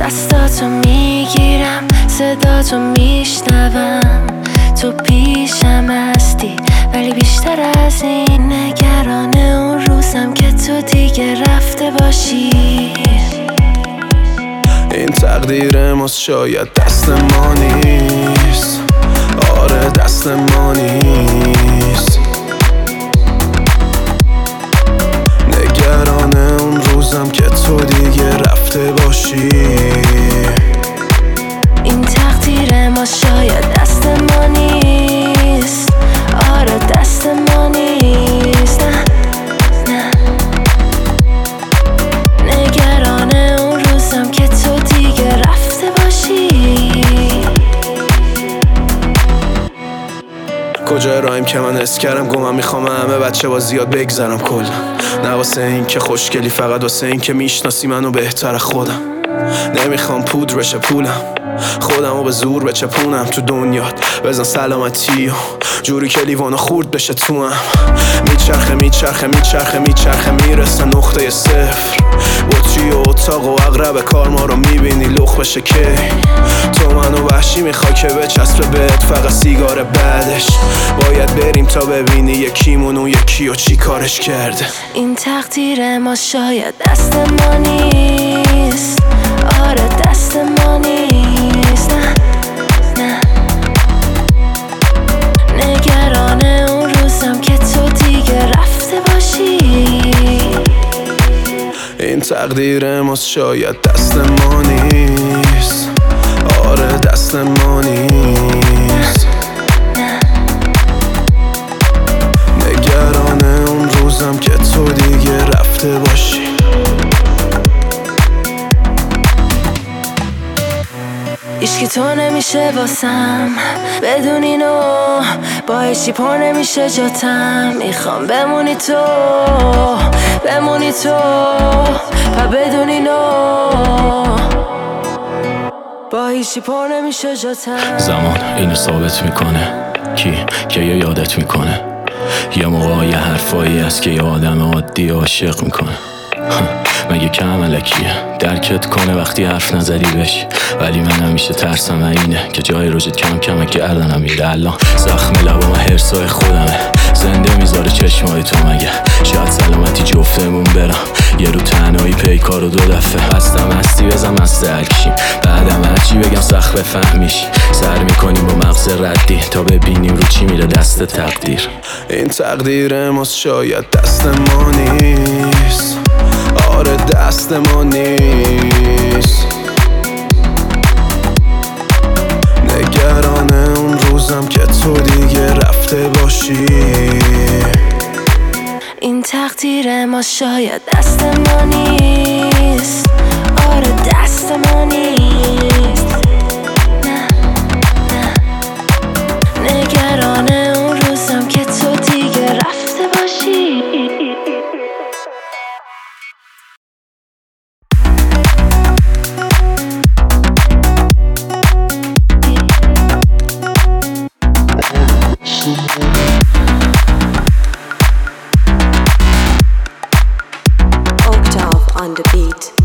دستاتو میگیرم، صداتو میشنوم، تو پیشم هستی ولی بیشتر از این نگران اون روزم که تو دیگه رفته باشی. این تقدیر ماست، شاید دست ما نیست. آره دست ما نیست. نگران اون روزم که تو دیگه رفته باشی. این تقدیر ما شاید دست ما نیست. آره دست ما نیست. نه نگران اون روزم که تو دیگه رفته باشی. کجا رایم که من حس کردم گمم، میخوام همه بچه با زیاد بگذرم کلا. نه واسه این که خوشگلی، فقط واسه این که میشناسی منو بهتر خودم. نمیخوام پودر بشه پولم، خودمو به زور بچپونم تو دنیات. بزن سلامتی و جوری که لیوانو خورد بشه تو هم. میچرخه میچرخه میچرخه میچرخه میرسه نقطه صفر. بطری و اتاق و اقرب کار ما رو میبینی لخ بشه که تو منو وحشی میخوای که بچسبه بهت فقط سیگار بعدش. باید بریم تا ببینی یکیمون اون یکی و چی کارش کرده. این تقدیر ما شاید دست ما نیست. آره دست ما نیست. نه نگران اون روزم که تو دیگه رفته باشی. این تقدیر ماست، شاید دست ما نیست. آره دست ما نیست. نگران اون روزم که تو دیگه رفته باشی. هیچکی تو نمیشه واسم بدون اینو، با هیچی پر نمیشه جاتم. میخوام بمونی تو بمونی تو و بدون اینو، با هیچی پر نمیشه جاتم. زمان اینو ثابت میکنه که یه یادت میکنه. یه موقع یه حرفایی هست که یه آدم عادی عاشق میکنه. مگه کم علکیه درکت کنه وقتی حرف نزدی بشی. ولی من همیشه ترسم اینه که جای روزت کم کمه گردنم میره. الان زخم لبام هرسای خودمه، زنده میذاره چشمای تو. مگه شاید سلامتی جفتمون برم یه رو تنهایی پیکار و 2 دفعه. هستم هستی بزن مست هرکشیم، بعدم هرچی بگم سخت بفهمیش. سر میکنیم با مغز ردی تا ببینیم رو چی میره دست تقدیر. این تقدیر ماست، شاید دست ما نیست. آره دست ما نیست. نگران اون روزم که تو دیگه رفته باشی. این تقدیر ما شاید دست ما نیست. آره دست ما نیست. نه نگران اون روزم که تو دیگه رفته باشی. Octave on the beat.